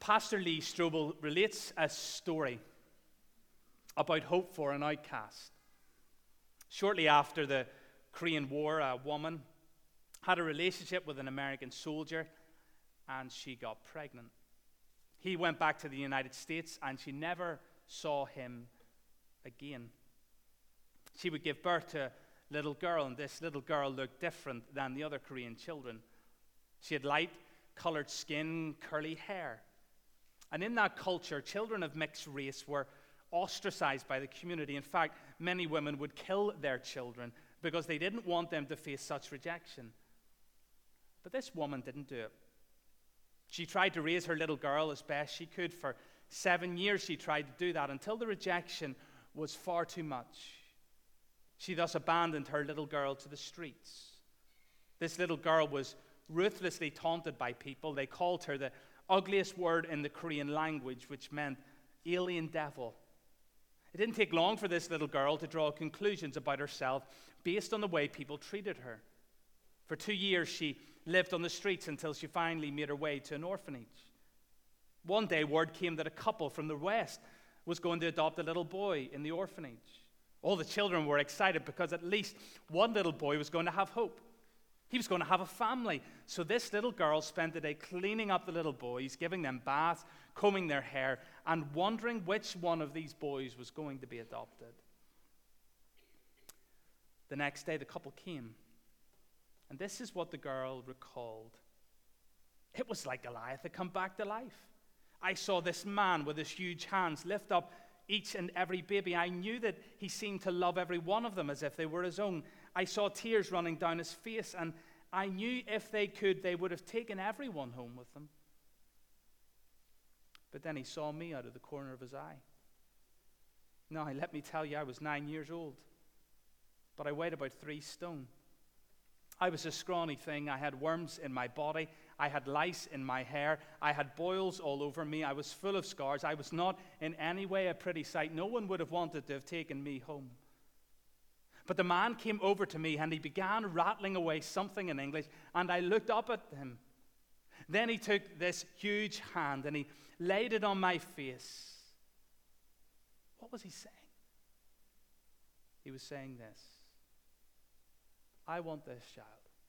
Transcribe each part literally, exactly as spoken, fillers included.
Pastor Lee Strobel relates a story about hope for an outcast. Shortly after the Korean War, a woman had a relationship with an American soldier, and she got pregnant. He went back to the United States, and she never saw him again. She would give birth to a little girl, and this little girl looked different than the other Korean children. She had light-colored skin, curly hair. And in that culture, children of mixed race were ostracized by the community. In fact, many women would kill their children because they didn't want them to face such rejection. But this woman didn't do it. She tried to raise her little girl as best she could. For seven years she tried to do that until the rejection was far too much. She thus abandoned her little girl to the streets. This little girl was ruthlessly taunted by people. They called her the ugliest word in the Korean language, which meant alien devil. It didn't take long for this little girl to draw conclusions about herself based on the way people treated her. For two years, she lived on the streets until she finally made her way to an orphanage. One day, word came that a couple from the West was going to adopt a little boy in the orphanage. All the children were excited because at least one little boy was going to have hope. He was going to have a family. So this little girl spent the day cleaning up the little boys, giving them baths, combing their hair, and wondering which one of these boys was going to be adopted. The next day, the couple came. And this is what the girl recalled. It was like Goliath had come back to life. I saw this man with his huge hands lift up each and every baby. I knew that he seemed to love every one of them as if they were his own. I saw tears running down his face, and I knew if they could, they would have taken everyone home with them. But then he saw me out of the corner of his eye. Now, let me tell you, I was nine years old, but I weighed about three stone. I was a scrawny thing. I had worms in my body. I had lice in my hair. I had boils all over me. I was full of scars. I was not in any way a pretty sight. No one would have wanted to have taken me home. But the man came over to me, and he began rattling away something in English, and I looked up at him. Then he took this huge hand, and he laid it on my face. What was he saying? He was saying this. I want this child.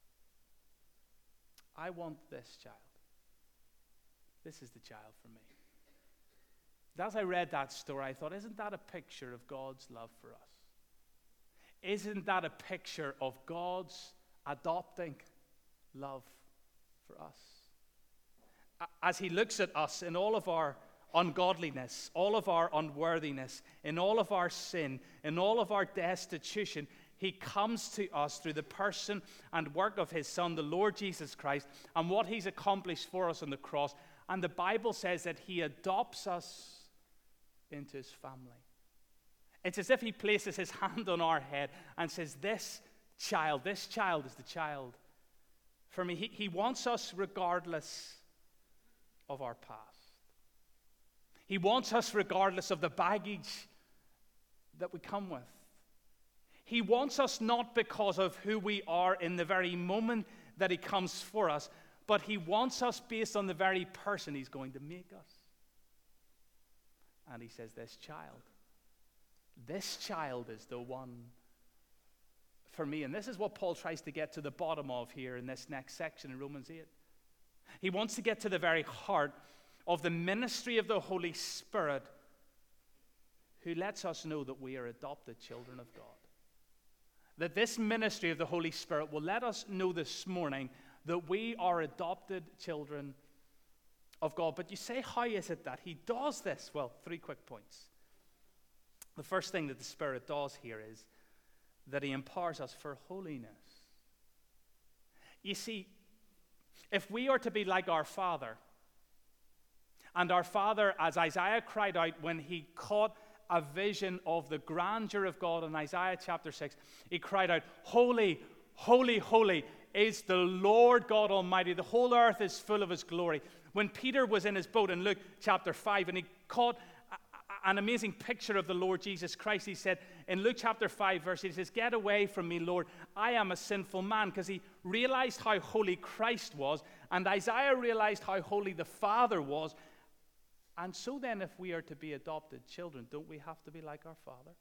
I want this child. This is the child for me. As I read that story, I thought, isn't that a picture of God's love for us? Isn't that a picture of God's adopting love for us? As he looks at us in all of our ungodliness, all of our unworthiness, in all of our sin, in all of our destitution, he comes to us through the person and work of his Son, the Lord Jesus Christ, and what he's accomplished for us on the cross. And the Bible says that he adopts us into his family. It's as if he places his hand on our head and says, this child, this child is the child for me. He, he wants us regardless of our past. He wants us regardless of the baggage that we come with. He wants us not because of who we are in the very moment that he comes for us, but he wants us based on the very person he's going to make us. And he says, this child, this child is the one for me. And this is what Paul tries to get to the bottom of here in this next section in Romans eight. He wants to get to the very heart of the ministry of the Holy Spirit, who lets us know that we are adopted children of God. That this ministry of the Holy Spirit will let us know this morning that we are adopted children of God. But you say, how is it that he does this? Well, three quick points. The first thing that the Spirit does here is that he empowers us for holiness. You see, if we are to be like our Father, and our Father, as Isaiah cried out when he caught a vision of the grandeur of God in Isaiah chapter six, he cried out, holy, holy, holy is the Lord God Almighty. The whole earth is full of his glory. When Peter was in his boat in Luke chapter five, and he caught an amazing picture of the Lord Jesus Christ, he said in Luke chapter five verse, he says, get away from me, Lord, I am a sinful man, because he realized how holy Christ was, and Isaiah realized how holy the Father was. And so then, if we are to be adopted children, don't we have to be like our Father?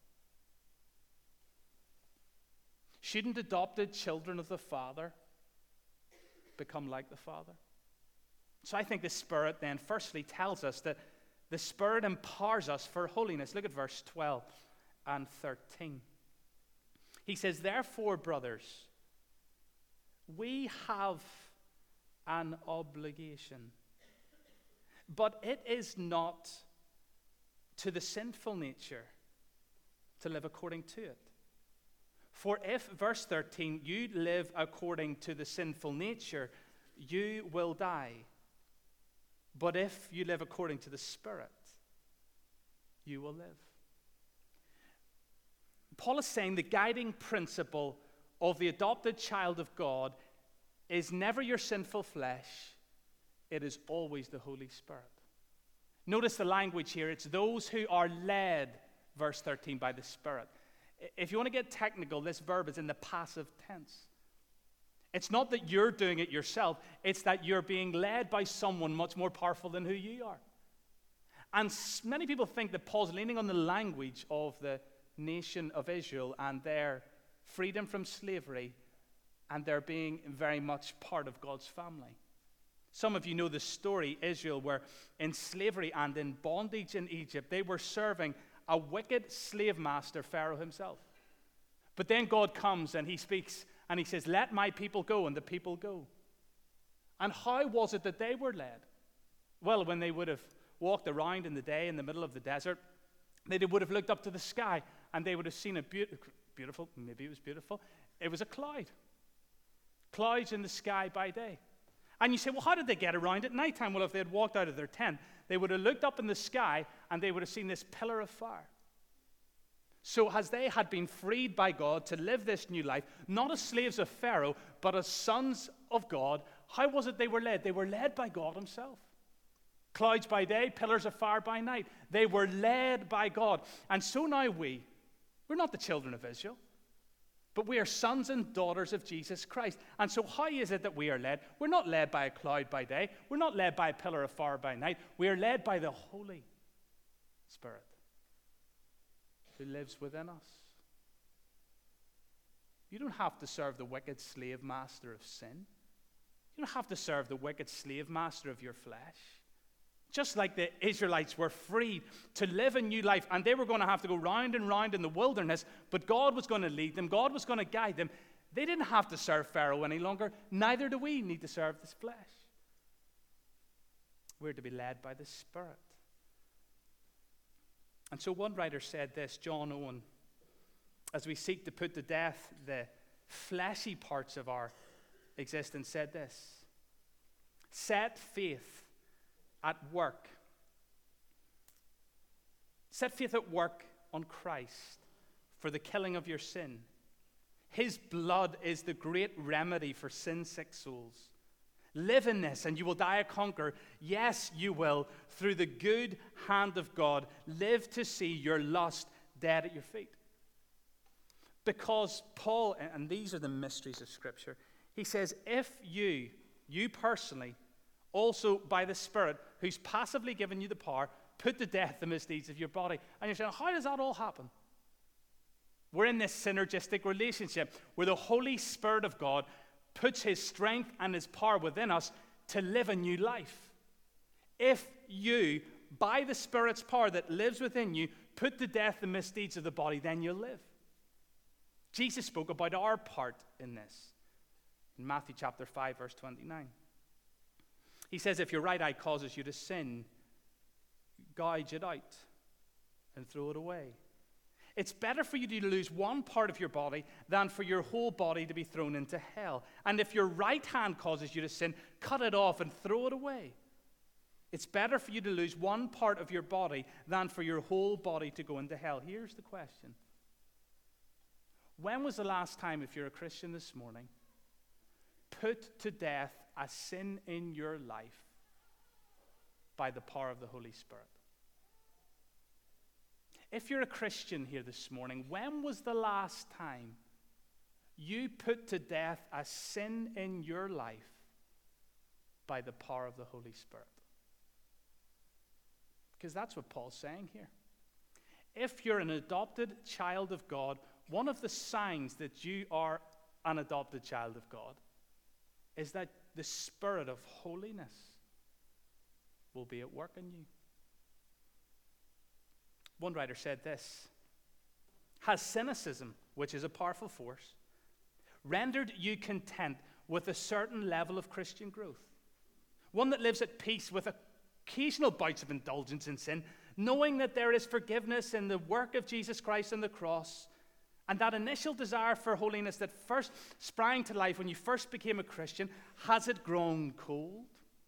Shouldn't adopted children of the Father become like the Father? So I think the Spirit then firstly tells us that the Spirit empowers us for holiness. Look at verse twelve and thirteen. He says, therefore, brothers, we have an obligation, but it is not to the sinful nature to live according to it. For if, verse thirteen, you live according to the sinful nature, you will die. But if you live according to the Spirit, you will live. Paul is saying the guiding principle of the adopted child of God is never your sinful flesh. It is always the Holy Spirit. Notice the language here. It's those who are led, verse thirteen, by the Spirit. If you want to get technical, this verb is in the passive tense. It's not that you're doing it yourself. It's that you're being led by someone much more powerful than who you are. And many people think that Paul's leaning on the language of the nation of Israel and their freedom from slavery and their being very much part of God's family. Some of you know the story. Israel were in slavery and in bondage in Egypt. They were serving a wicked slave master, Pharaoh himself. But then God comes and he speaks and he says, let my people go, and the people go. And how was it that they were led? Well, when they would have walked around in the day in the middle of the desert, they would have looked up to the sky and they would have seen a be- beautiful, maybe it was beautiful, it was a cloud. Clouds in the sky by day. And you say, well, how did they get around at nighttime? Well, if they had walked out of their tent, they would have looked up in the sky and they would have seen this pillar of fire. So as they had been freed by God to live this new life, not as slaves of Pharaoh, but as sons of God, how was it they were led? They were led by God himself. Clouds by day, pillars of fire by night. They were led by God. And so now we, we're not the children of Israel, but we are sons and daughters of Jesus Christ. And so how is it that we are led? We're not led by a cloud by day. We're not led by a pillar of fire by night. We are led by the Holy Spirit who lives within us. You don't have to serve the wicked slave master of sin. You don't have to serve the wicked slave master of your flesh. Just like the Israelites were freed to live a new life, and they were going to have to go round and round in the wilderness, but God was going to lead them, God was going to guide them. They didn't have to serve Pharaoh any longer. Neither do we need to serve this flesh. We're to be led by the Spirit. And so one writer said this, John Owen, as we seek to put to death the fleshy parts of our existence, said this: set faith at work. Set faith at work on Christ for the killing of your sin. His blood is the great remedy for sin-sick souls. Live in this and you will die a conqueror. Yes, you will, through the good hand of God. Live to see your lust dead at your feet. Because Paul, and these are the mysteries of Scripture, he says, if you, you personally, also by the Spirit, who's passively given you the power, put to death the misdeeds of your body. And you're saying, how does that all happen? We're in this synergistic relationship where the Holy Spirit of God puts his strength and his power within us to live a new life. If you, by the Spirit's power that lives within you, put to death the misdeeds of the body, then you'll live. Jesus spoke about our part in this in Matthew chapter five, verse twenty-nine. He says, if your right eye causes you to sin, gouge it out and throw it away. It's better for you to lose one part of your body than for your whole body to be thrown into hell. And if your right hand causes you to sin, cut it off and throw it away. It's better for you to lose one part of your body than for your whole body to go into hell. Here's the question. When was the last time, if you're a Christian this morning, put to death a sin in your life by the power of the Holy Spirit? If you're a Christian here this morning, when was the last time you put to death a sin in your life by the power of the Holy Spirit? Because that's what Paul's saying here. If you're an adopted child of God, one of the signs that you are an adopted child of God is that the Spirit of holiness will be at work in you. One writer said this: has cynicism, which is a powerful force, rendered you content with a certain level of Christian growth? One that lives at peace with occasional bouts of indulgence in sin, knowing that there is forgiveness in the work of Jesus Christ on the cross, and that initial desire for holiness that first sprang to life when you first became a Christian, has it grown cold?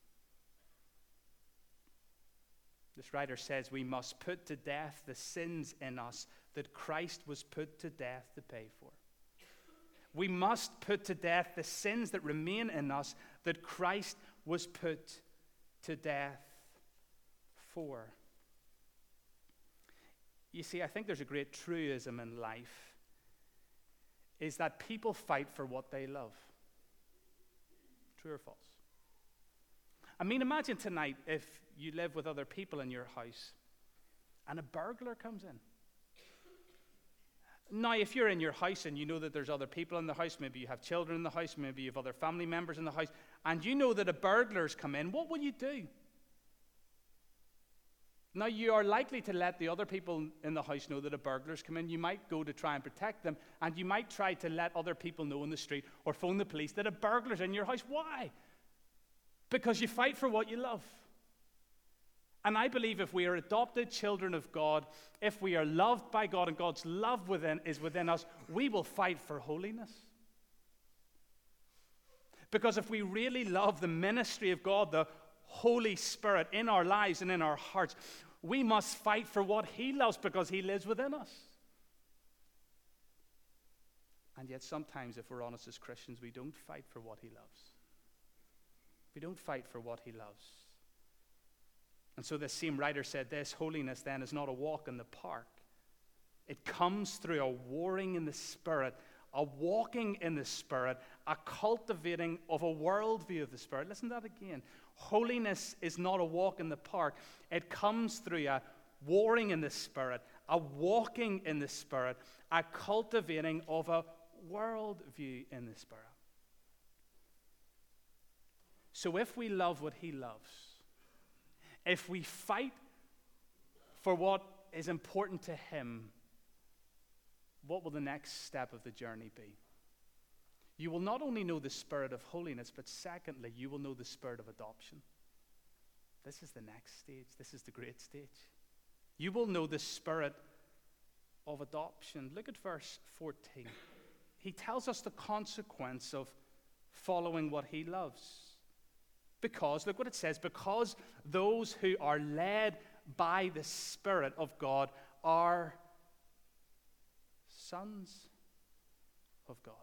This writer says we must put to death the sins in us that Christ was put to death to pay for. We must put to death the sins that remain in us that Christ was put to death for. You see, I think there's a great truism in life, is that people fight for what they love. True or false? I mean, imagine tonight if you live with other people in your house and a burglar comes in. Now, if you're in your house and you know that there's other people in the house, maybe you have children in the house, maybe you have other family members in the house, and you know that a burglar's come in, what will you do? Now, you are likely to let the other people in the house know that a burglar's come in. You might go to try and protect them, and you might try to let other people know in the street or phone the police that a burglar's in your house. Why? Because you fight for what you love. And I believe if we are adopted children of God, if we are loved by God and God's love within is within us, we will fight for holiness. Because if we really love the ministry of God, the Holy Spirit in our lives and in our hearts, we must fight for what He loves because He lives within us. And yet sometimes, if we're honest as Christians, we don't fight for what He loves. We don't fight for what He loves. And so this same writer said this: holiness then is not a walk in the park. It comes through a warring in the Spirit, a walking in the Spirit, a cultivating of a worldview of the Spirit. Listen to that again. Holiness is not a walk in the park. It comes through a warring in the Spirit, a walking in the Spirit, a cultivating of a worldview in the Spirit. So if we love what He loves, if we fight for what is important to Him, what will the next step of the journey be? You will not only know the Spirit of holiness, but secondly, you will know the Spirit of adoption. This is the next stage. This is the great stage. You will know the Spirit of adoption. Look at verse fourteen. He tells us the consequence of following what He loves. Because, look what it says, because those who are led by the Spirit of God are sons of God.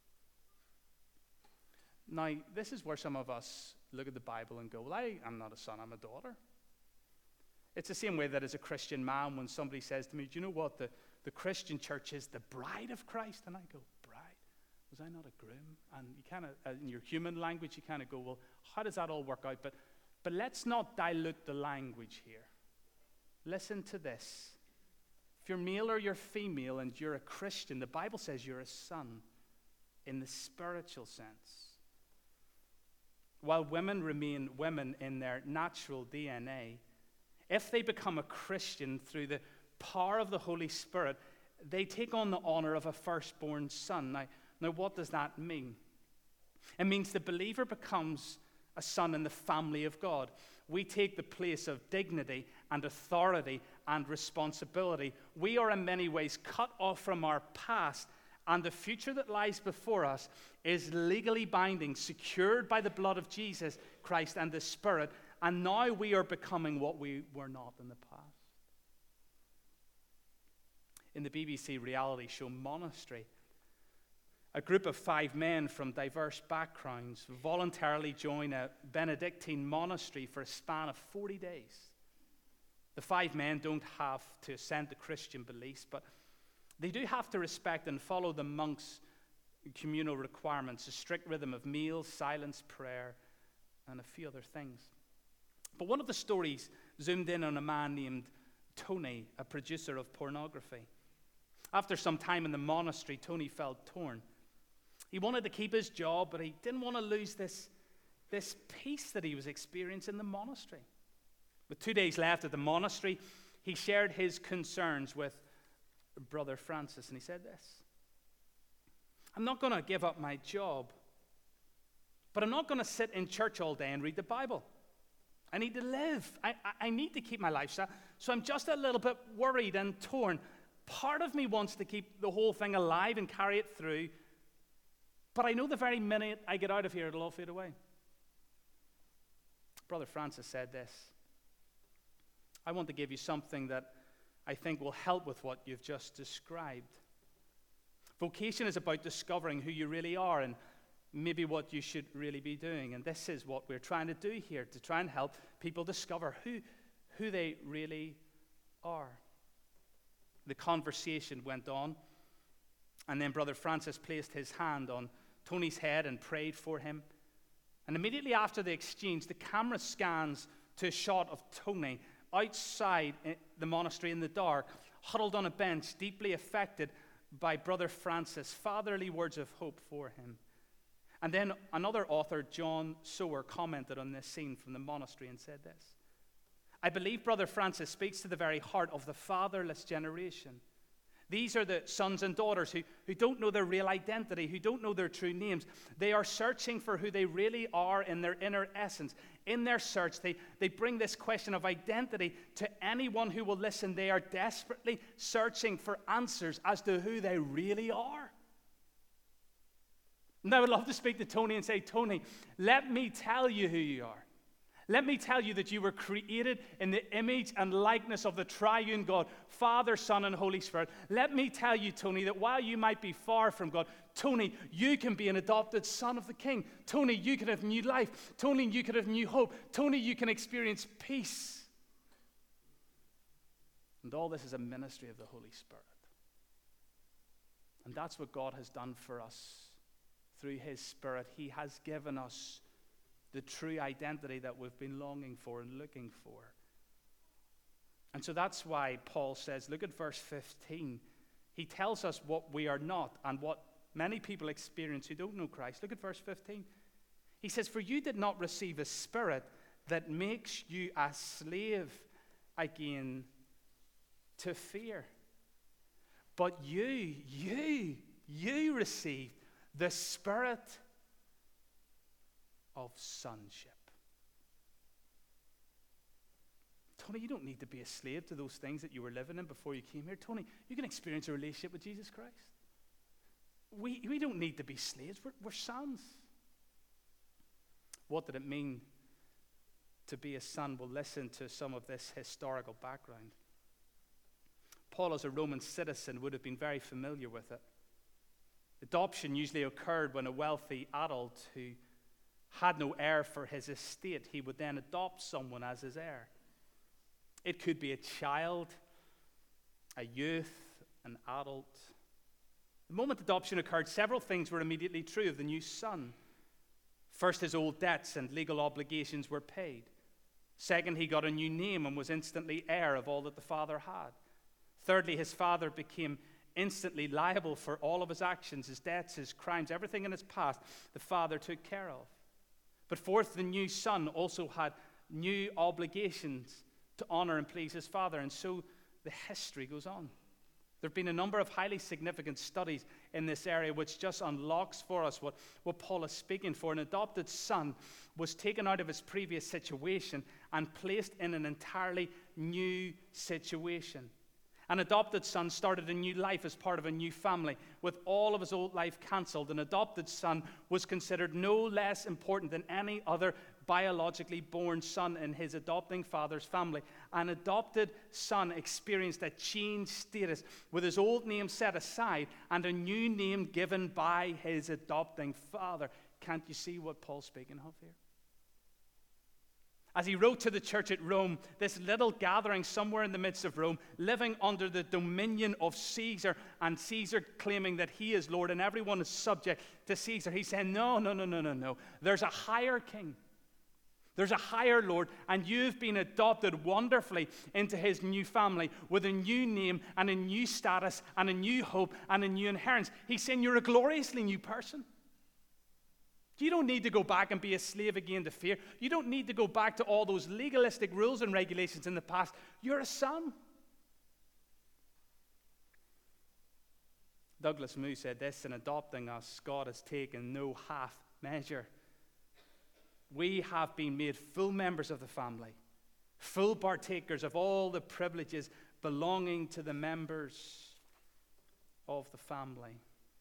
Now, this is where some of us look at the Bible and go, well, I am not a son, I'm a daughter. It's the same way that as a Christian man, when somebody says to me, do you know what, the, the Christian church is the bride of Christ? And I go, bride? Was I not a groom? And you kind of, uh, in your human language, you kind of go, well, how does that all work out? But, but let's not dilute the language here. Listen to this. If you're male or you're female and you're a Christian, the Bible says you're a son in the spiritual sense. While women remain women in their natural D N A, if they become a Christian through the power of the Holy Spirit, they take on the honor of a firstborn son. Now, now what does that mean? It means the believer becomes a son in the family of God. We take the place of dignity and authority and responsibility. We are in many ways cut off from our past, and the future that lies before us is legally binding, secured by the blood of Jesus Christ and the Spirit, and now we are becoming what we were not in the past. In the B B C reality show Monastery, a group of five men from diverse backgrounds voluntarily join a Benedictine monastery for a span of forty days. The five men don't have to assent to Christian beliefs, but they do have to respect and follow the monks' communal requirements, a strict rhythm of meals, silence, prayer, and a few other things. But one of the stories zoomed in on a man named Tony, a producer of pornography. After some time in the monastery, Tony felt torn. He wanted to keep his job, but he didn't want to lose this, this peace that he was experiencing in the monastery. With two days left at the monastery, he shared his concerns with Brother Francis, and he said this: I'm not going to give up my job, but I'm not going to sit in church all day and read the Bible. I need to live. I, I, I need to keep my lifestyle. So I'm just a little bit worried and torn. Part of me wants to keep the whole thing alive and carry it through, but I know the very minute I get out of here, it'll all fade away. Brother Francis said this: I want to give you something that I think will help with what you've just described. Vocation is about discovering who you really are and maybe what you should really be doing. And this is what we're trying to do here, to try and help people discover who, who they really are. The conversation went on, and then Brother Francis placed his hand on Tony's head and prayed for him. And immediately after the exchange, the camera scans to a shot of Tony outside the monastery in the dark, huddled on a bench, deeply affected by Brother Francis' fatherly words of hope for him. And then another author, John Sower, commented on this scene from the monastery and said this: I believe Brother Francis speaks to the very heart of the fatherless generation. These are the sons and daughters who, who don't know their real identity, who don't know their true names. They are searching for who they really are in their inner essence. In their search, they, they bring this question of identity to anyone who will listen. They are desperately searching for answers as to who they really are. And I would love to speak to Tony and say, Tony, let me tell you who you are. Let me tell you that you were created in the image and likeness of the triune God, Father, Son, and Holy Spirit. Let me tell you, Tony, that while you might be far from God, Tony, you can be an adopted son of the King. Tony, you can have new life. Tony, you can have new hope. Tony, you can experience peace. And all this is a ministry of the Holy Spirit. And that's what God has done for us through His Spirit. He has given us the true identity that we've been longing for and looking for. And so that's why Paul says, look at verse fifteen. He tells us what we are not and what many people experience who don't know Christ. Look at verse fifteen. He says, for you did not receive a spirit that makes you a slave again to fear. But you, you, you received the Spirit of sonship. Tony, you don't need to be a slave to those things that you were living in before you came here. Tony, you can experience a relationship with Jesus Christ. We, we don't need to be slaves. We're, we're sons. What did it mean to be a son? We'll listen to some of this historical background. Paul, as a Roman citizen, would have been very familiar with it. Adoption usually occurred when a wealthy adult who had no heir for his estate, he would then adopt someone as his heir. It could be a child, a youth, an adult. The moment adoption occurred, several things were immediately true of the new son. First, his old debts and legal obligations were paid. Second, he got a new name and was instantly heir of all that the father had. Thirdly, his father became instantly liable for all of his actions, his debts, his crimes, everything in his past the father took care of. But fourth, the new son also had new obligations to honor and please his father, and so the history goes on. There have been a number of highly significant studies in this area which just unlocks for us what, what Paul is speaking for. An adopted son was taken out of his previous situation and placed in an entirely new situation. An adopted son started a new life as part of a new family. With all of his old life cancelled, an adopted son was considered no less important than any other biologically born son in his adopting father's family. An adopted son experienced a changed status with his old name set aside and a new name given by his adopting father. Can't you see what Paul's speaking of here? As he wrote to the church at Rome, this little gathering somewhere in the midst of Rome, living under the dominion of Caesar, and Caesar claiming that he is Lord and everyone is subject to Caesar. He's saying, no, no, no, no, no, no. There's a higher king. There's a higher Lord, and you've been adopted wonderfully into his new family with a new name and a new status and a new hope and a new inheritance. He's saying you're a gloriously new person. You don't need to go back and be a slave again to fear. You don't need to go back to all those legalistic rules and regulations in the past. You're a son. Douglas Moo said this: in adopting us, God has taken no half measure. We have been made full members of the family, full partakers of all the privileges belonging to the members of the family.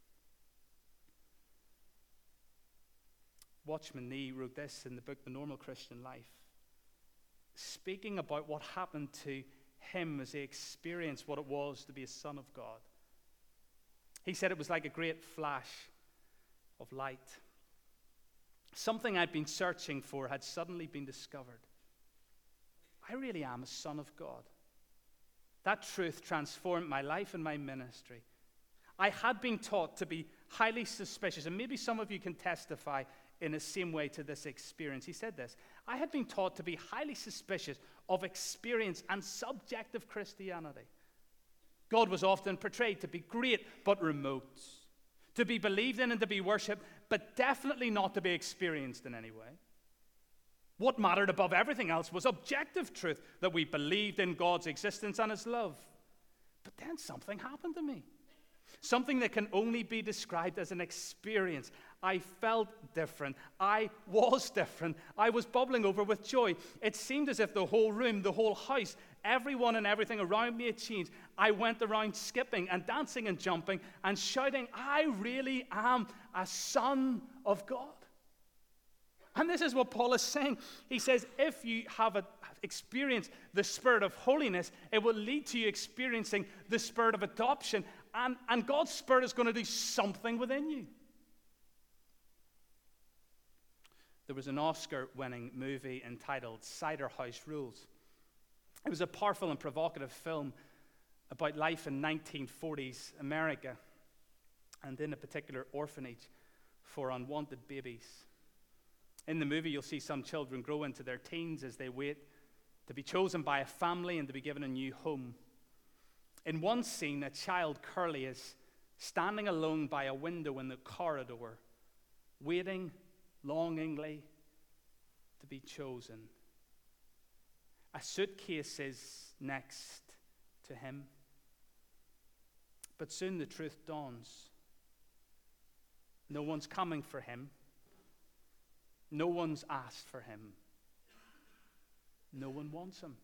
Watchman Nee wrote this in the book The Normal Christian Life, speaking about what happened to him as he experienced what it was to be a son of God. He said it was like a great flash of light. Something I'd been searching for had suddenly been discovered. I really am a son of God. That truth transformed my life and my ministry. I had been taught to be highly suspicious, and maybe some of you can testify in the same way to this experience. He said this: I had been taught to be highly suspicious of experience and subjective Christianity. God was often portrayed to be great but remote, to be believed in and to be worshipped, but definitely not to be experienced in any way. What mattered above everything else was objective truth, that we believed in God's existence and his love. But then something happened to me. Something that can only be described as an experience. I felt different. I was different. I was bubbling over with joy. It seemed as if the whole room, the whole house, everyone and everything around me had changed. I went around skipping and dancing and jumping and shouting, I really am a son of God. And this is what Paul is saying. He says, if you have a, experienced the spirit of holiness, it will lead to you experiencing the spirit of adoption. And, and God's Spirit is going to do something within you. There was an Oscar-winning movie entitled Cider House Rules. It was a powerful and provocative film about life in nineteen forties America, and in a particular orphanage for unwanted babies. In the movie, you'll see some children grow into their teens as they wait to be chosen by a family and to be given a new home. In one scene, a child, Curly, is standing alone by a window in the corridor, waiting longingly to be chosen. A suitcase is next to him. But soon the truth dawns. No one's coming for him. No one's asked for him. No one wants him.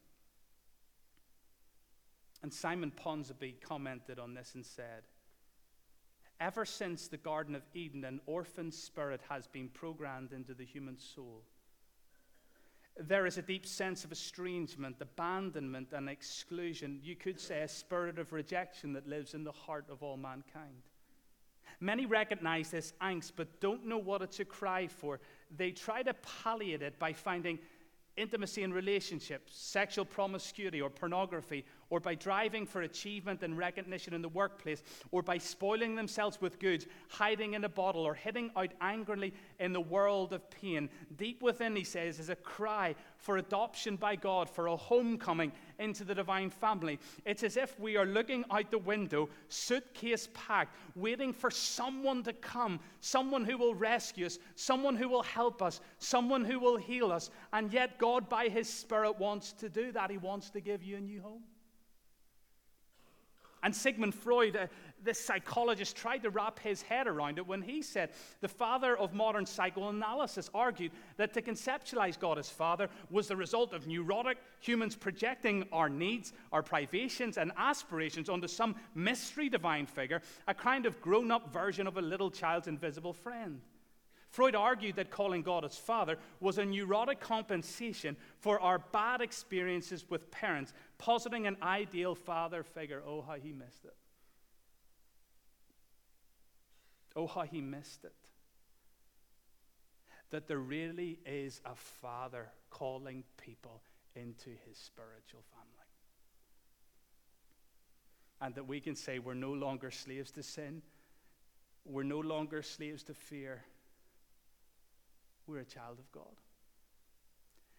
And Simon Ponsonby commented on this and said, ever since the Garden of Eden, an orphan spirit has been programmed into the human soul. There is a deep sense of estrangement, abandonment, and exclusion. You could say a spirit of rejection that lives in the heart of all mankind. Many recognize this angst, but don't know what it's a cry for. They try to palliate it by finding intimacy in relationships, sexual promiscuity or pornography, or by driving for achievement and recognition in the workplace, or by spoiling themselves with goods, hiding in a bottle, or hitting out angrily in the world of pain. Deep within, he says, is a cry for adoption by God, for a homecoming into the divine family. It's as if we are looking out the window, suitcase packed, waiting for someone to come, someone who will rescue us, someone who will help us, someone who will heal us. And yet God, by his Spirit, wants to do that. He wants to give you a new home. And Sigmund Freud, uh, this psychologist, tried to wrap his head around it when he said the father of modern psychoanalysis argued that to conceptualize God as Father was the result of neurotic humans projecting our needs, our privations, and aspirations onto some mystery divine figure, a kind of grown-up version of a little child's invisible friend. Freud argued that calling God as Father was a neurotic compensation for our bad experiences with parents, positing an ideal father figure. Oh, how he missed it. Oh, how he missed it. That there really is a Father calling people into his spiritual family. And that we can say we're no longer slaves to sin. We're no longer slaves to fear. We're a child of God.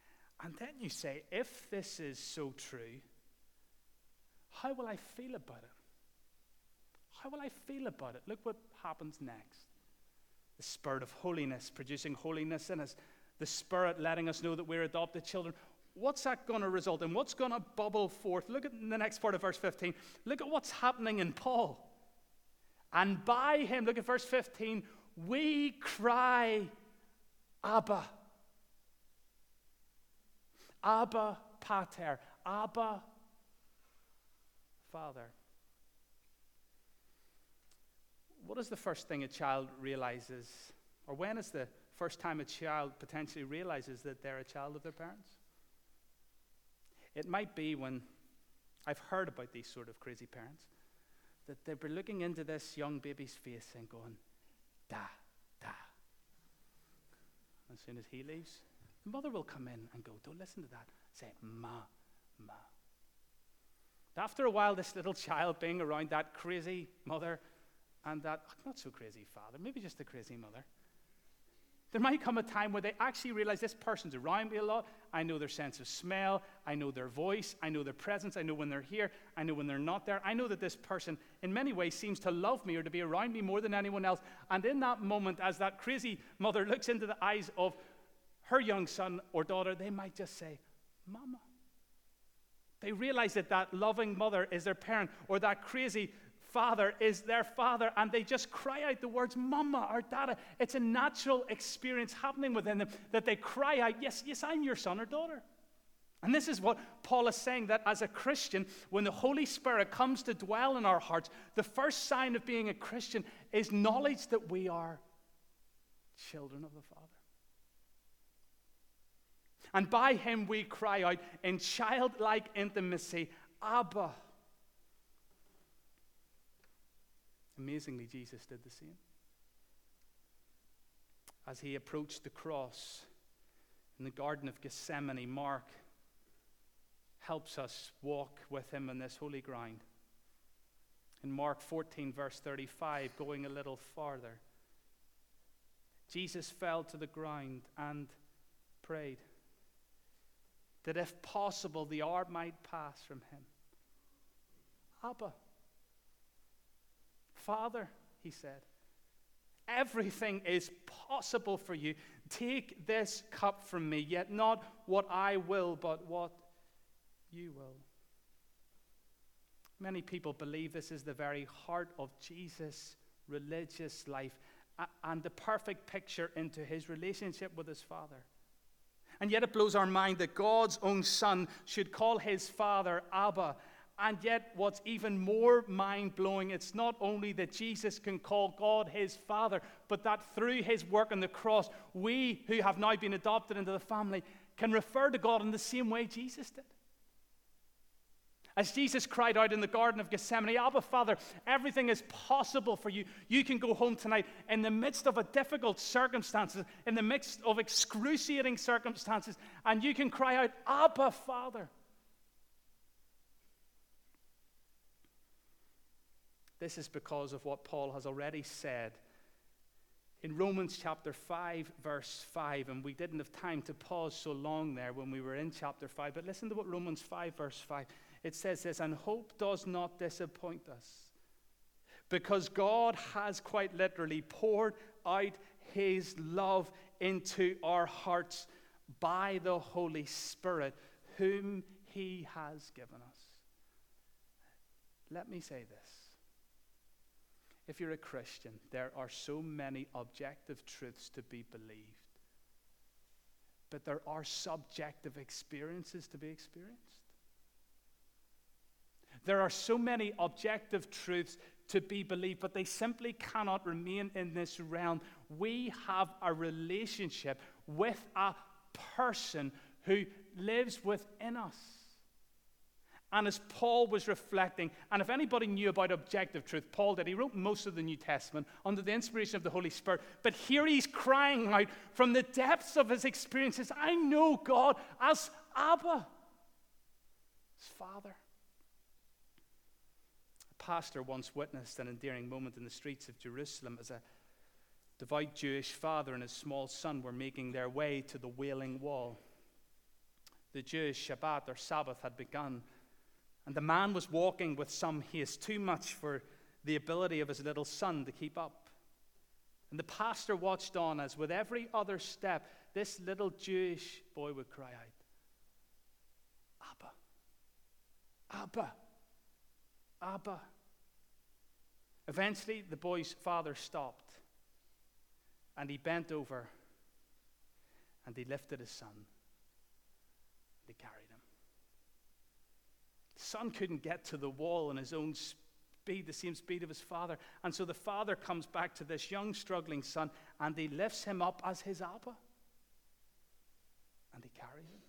And then you say, if this is so true, how will I feel about it? How will I feel about it? Look what happens next. The Spirit of holiness producing holiness in us. The Spirit letting us know that we're adopted children. What's that going to result in? What's going to bubble forth? Look at the next part of verse fifteen. Look at what's happening in Paul. And by him, look at verse fifteen, we cry, Abba. Abba Pater. Abba Father. What is the first thing a child realizes, or when is the first time a child potentially realizes that they're a child of their parents? It might be when, I've heard about these sort of crazy parents, that they'll be looking into this young baby's face and going, da, da. As soon as he leaves, the mother will come in and go, don't listen to that. Say, ma, ma. After a while, this little child being around that crazy mother and that not so crazy father, maybe just a crazy mother, there might come a time where they actually realize this person's around me a lot. I know their sense of smell. I know their voice. I know their presence. I know when they're here. I know when they're not there. I know that this person, in many ways, seems to love me or to be around me more than anyone else. And in that moment, as that crazy mother looks into the eyes of her young son or daughter, they might just say, Mama. They realize that that loving mother is their parent, or that crazy father is their father, and they just cry out the words Mama or Dada. It's a natural experience happening within them that they cry out, yes, yes, I'm your son or daughter. And this is what Paul is saying, that as a Christian, when the Holy Spirit comes to dwell in our hearts, the first sign of being a Christian is knowledge that we are children of the Father. And by him we cry out in childlike intimacy, Abba. Amazingly, Jesus did the same. As he approached the cross in the Garden of Gethsemane, Mark helps us walk with him on this holy ground. In Mark fourteen, verse thirty-five, going a little farther, Jesus fell to the ground and prayed that if possible, the hour might pass from him. Abba, Father, he said, everything is possible for you. Take this cup from me, yet not what I will, but what you will. Many people believe this is the very heart of Jesus' religious life and the perfect picture into his relationship with his Father. And yet it blows our mind that God's own Son should call his Father Abba. And yet what's even more mind-blowing, it's not only that Jesus can call God his Father, but that through his work on the cross, we who have now been adopted into the family can refer to God in the same way Jesus did. As Jesus cried out in the Garden of Gethsemane, Abba, Father, everything is possible for you. You can go home tonight in the midst of a difficult circumstances, in the midst of excruciating circumstances, and you can cry out, Abba, Father. This is because of what Paul has already said in Romans chapter five, verse five. And we didn't have time to pause so long there when we were in chapter five. But listen to what Romans five, verse five. It says this, and hope does not disappoint us, because God has quite literally poured out his love into our hearts by the Holy Spirit, whom he has given us. Let me say this. If you're a Christian, there are so many objective truths to be believed, but there are subjective experiences to be experienced. There are so many objective truths to be believed, but they simply cannot remain in this realm. We have a relationship with a person who lives within us. And as Paul was reflecting, and if anybody knew about objective truth, Paul did. He wrote most of the New Testament under the inspiration of the Holy Spirit. But here he's crying out from the depths of his experiences, I know God as Abba, as Father. A pastor once witnessed an endearing moment in the streets of Jerusalem as a devout Jewish father and his small son were making their way to the Wailing Wall. The Jewish Shabbat or Sabbath had begun, and the man was walking with some haste, too much for the ability of his little son to keep up. And the pastor watched on as with every other step, this little Jewish boy would cry out, Abba, Abba, Abba. Eventually, the boy's father stopped, and he bent over, and he lifted his son, and he carried him. The son couldn't get to the wall in his own speed, the same speed of his father, and so the father comes back to this young, struggling son, and he lifts him up as his Abba, and he carries him.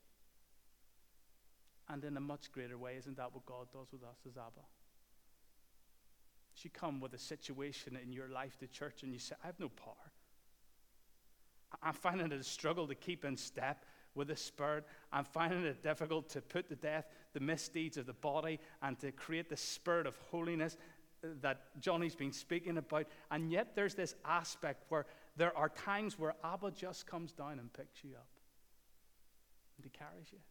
And in a much greater way, isn't that what God does with us as Abba? As you come with a situation in your life to church and you say, I have no power. I'm finding it a struggle to keep in step with the Spirit. I'm finding it difficult to put to death the misdeeds of the body and to create the spirit of holiness that Johnny's been speaking about. And yet there's this aspect where there are times where Abba just comes down and picks you up. And he carries you.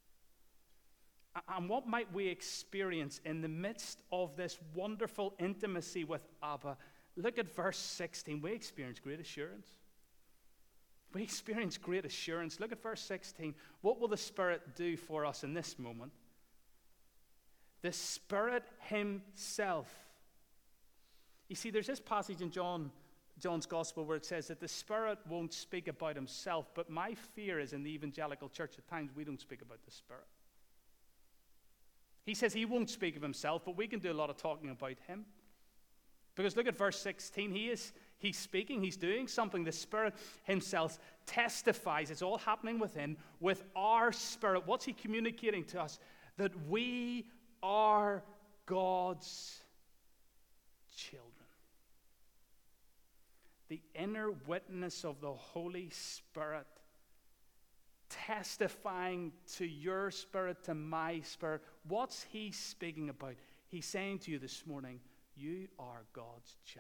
And what might we experience in the midst of this wonderful intimacy with Abba? Look at verse sixteen. We experience great assurance. We experience great assurance. Look at verse sixteen. What will the Spirit do for us in this moment? The Spirit himself. You see, there's this passage in John, John's Gospel where it says that the Spirit won't speak about himself, but my fear is in the evangelical church at times we don't speak about the Spirit. He says he won't speak of himself, but we can do a lot of talking about him. Because look at verse sixteen. He is he's speaking, he's doing something. The Spirit himself testifies. It's all happening within, with our spirit. What's he communicating to us? That we are God's children. The inner witness of the Holy Spirit testifying to your spirit, to my spirit. What's he speaking about? He's saying to you this morning, you are God's child.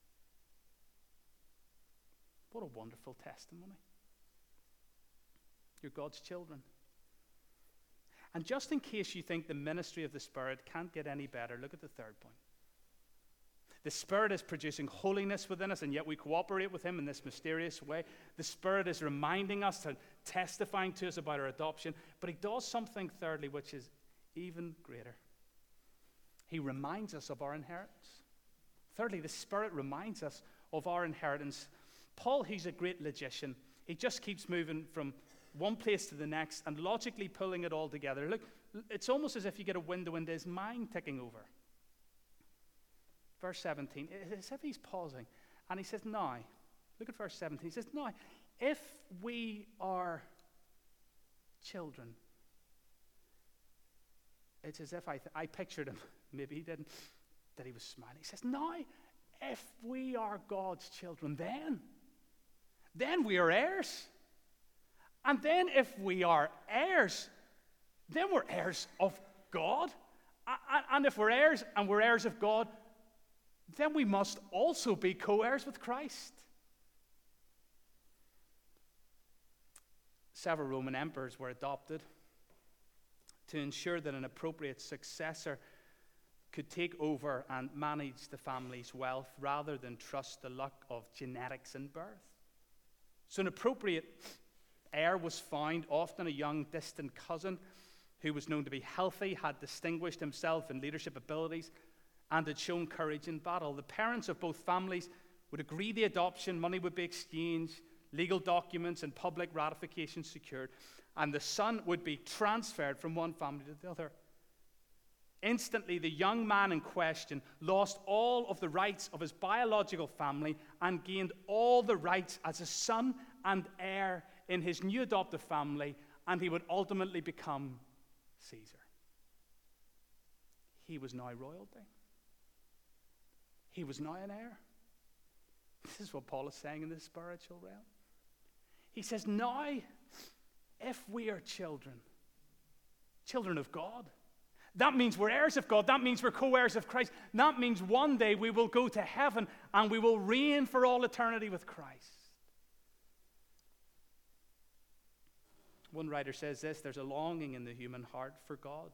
What a wonderful testimony. You're God's children. And just in case you think the ministry of the Spirit can't get any better, look at the third point. The Spirit is producing holiness within us, and yet we cooperate with him in this mysterious way. The Spirit is reminding us and testifying to us about our adoption, but he does something thirdly, which is even greater. He reminds us of our inheritance. Thirdly, the Spirit reminds us of our inheritance. Paul, who's a great logician, he just keeps moving from one place to the next and logically pulling it all together. Look, it's almost as if you get a window into his mind ticking over. Verse seventeen, it's as if he's pausing. And he says, now, look at verse seventeen. He says, now, if we are children, it's as if I, th- I pictured him, maybe he didn't, that he was smiling. He says, now, if we are God's children, then, then we are heirs. And then if we are heirs, then we're heirs of God. And if we're heirs and we're heirs of God, then we must also be co-heirs with Christ. Several Roman emperors were adopted to ensure that an appropriate successor could take over and manage the family's wealth rather than trust the luck of genetics and birth. So an appropriate heir was found, often a young distant cousin who was known to be healthy, had distinguished himself in leadership abilities, and had shown courage in battle. The parents of both families would agree the adoption, money would be exchanged, legal documents and public ratification secured, and the son would be transferred from one family to the other. Instantly, the young man in question lost all of the rights of his biological family and gained all the rights as a son and heir in his new adoptive family, and he would ultimately become Caesar. He was now royalty. He was now an heir. This is what Paul is saying in the spiritual realm. He says, now, if we are children, children of God, that means we're heirs of God. That means we're co-heirs of Christ. That means one day we will go to heaven and we will reign for all eternity with Christ. One writer says this: there's a longing in the human heart for God.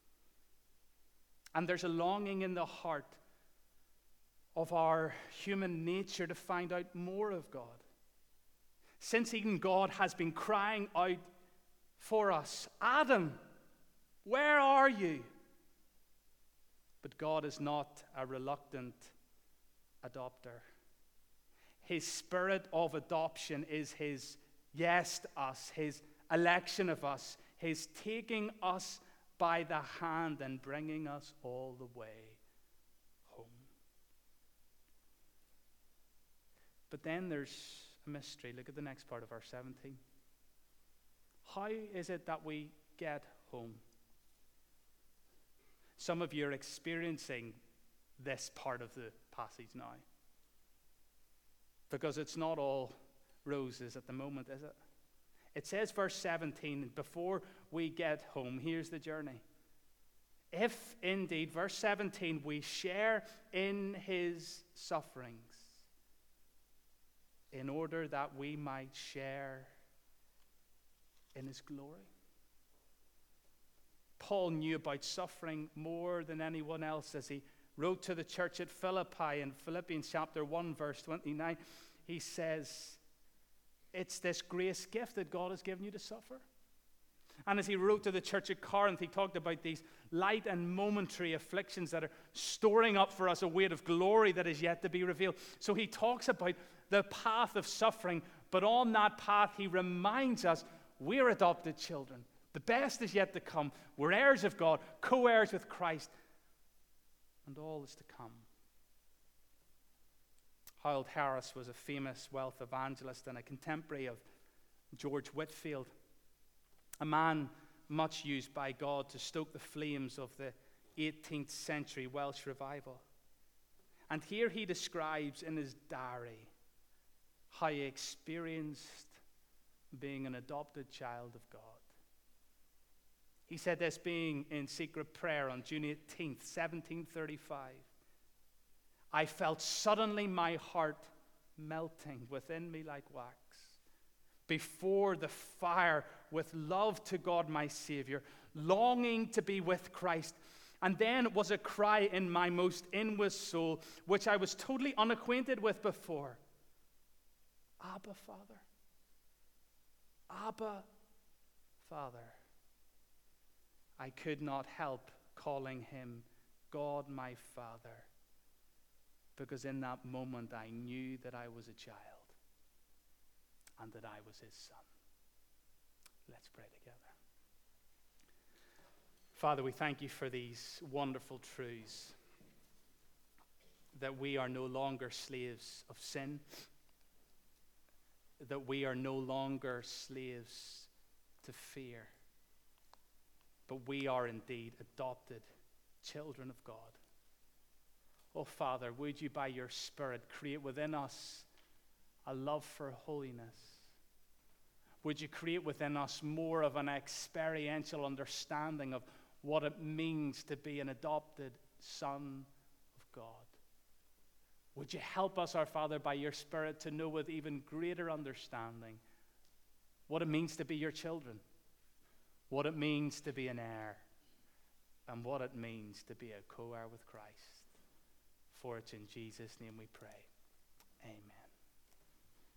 And there's a longing in the heart of our human nature to find out more of God. Since Eden, God has been crying out for us. Adam, where are you? But God is not a reluctant adopter. His spirit of adoption is his yes to us, his election of us, his taking us by the hand and bringing us all the way home. But then there's a mystery. Look at the next part of verse seventeen. How is it that we get home? Some of you are experiencing this part of the passage now, because it's not all roses at the moment, is it? It says, verse seventeen, before we get home, here's the journey. If indeed, verse seventeen, we share in his sufferings, in order that we might share in his glory. Paul knew about suffering more than anyone else as he wrote to the church at Philippi in Philippians chapter one, verse twenty-nine. He says, it's this grace gift that God has given you to suffer. And as he wrote to the church at Corinth, he talked about these light and momentary afflictions that are storing up for us a weight of glory that is yet to be revealed. So he talks about the path of suffering, but on that path he reminds us we're adopted children. The best is yet to come. We're heirs of God, co-heirs with Christ, and all is to come. Harold Harris was a famous wealth evangelist and a contemporary of George Whitefield, a man much used by God to stoke the flames of the eighteenth century Welsh revival. And here he describes in his diary how he experienced being an adopted child of God. He said this, being in secret prayer on June eighteenth, seventeen thirty-five. I felt suddenly my heart melting within me like wax before the fire with love to God my Savior, longing to be with Christ. And then it was a cry in my most inward soul, which I was totally unacquainted with before. Abba, Father. Abba, Father. I could not help calling him God my Father, because in that moment I knew that I was a child and that I was his son. Let's pray together. Father, we thank you for these wonderful truths, that we are no longer slaves of sin, that we are no longer slaves to fear, but we are indeed adopted children of God. Oh, Father, would you by your Spirit create within us a love for holiness? Would you create within us more of an experiential understanding of what it means to be an adopted son of God? Would you help us, our Father, by your Spirit to know with even greater understanding what it means to be your children, what it means to be an heir, and what it means to be a co-heir with Christ. For it's in Jesus' name we pray. Amen.